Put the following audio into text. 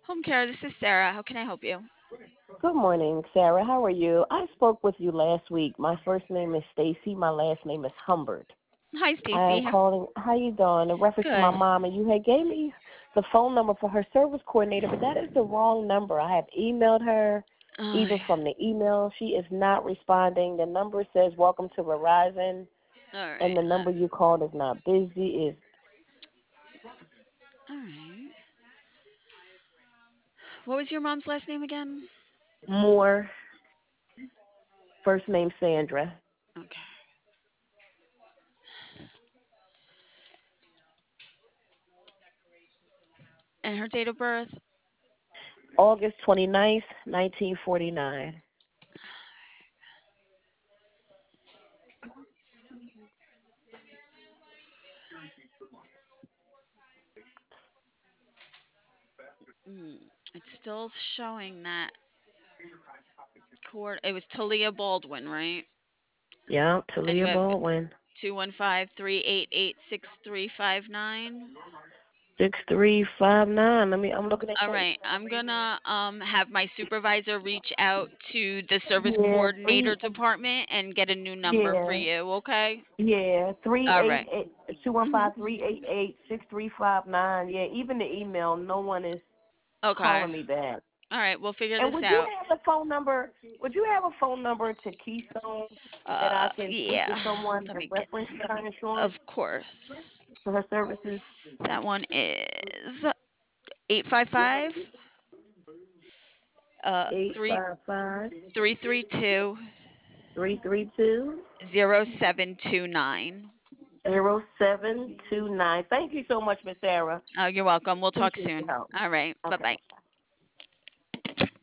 Home care, this is Sarah. How can I help you? Good morning, Sarah. How are you? I spoke with you last week. My first name is Stacy. My last name is Humbert. Hi, I am Stacy. calling. How you doing? In reference to my Good. mom, and you had gave me the phone number for her service coordinator, but that is the wrong number. I have emailed her. Oh, Even from the email, she is not responding. The number says "Welcome to Verizon," all and right. the number you called is not busy. Is All right. What was your mom's last name again? Moore. First name Sandra. Okay. And her date of birth? August 29th, 1949. Mm, it's still showing that court. It was Talia Baldwin, right? Yeah, And you Talia have Baldwin. 215-388-6359. 6359. I'm looking at All your right. I'm gonna have my supervisor reach out to the service yeah, coordinator department and get a new number for yeah, you. Okay. yeah, All right. 215-388-6359. Yeah, even the email, no one is Okay. calling me back. All right. We'll figure And this would you out. have a phone number? Would you have a phone number to Keystone that I can speak Yeah. with someone Let in me get. reference to her insurance, Of course. to her services? That one is 855 Eight 3 five five 332 three three two 0729. 0729. Thank you so much, Miss Sarah. You're welcome. We'll talk Appreciate your soon. help. All right. Bye Okay. bye.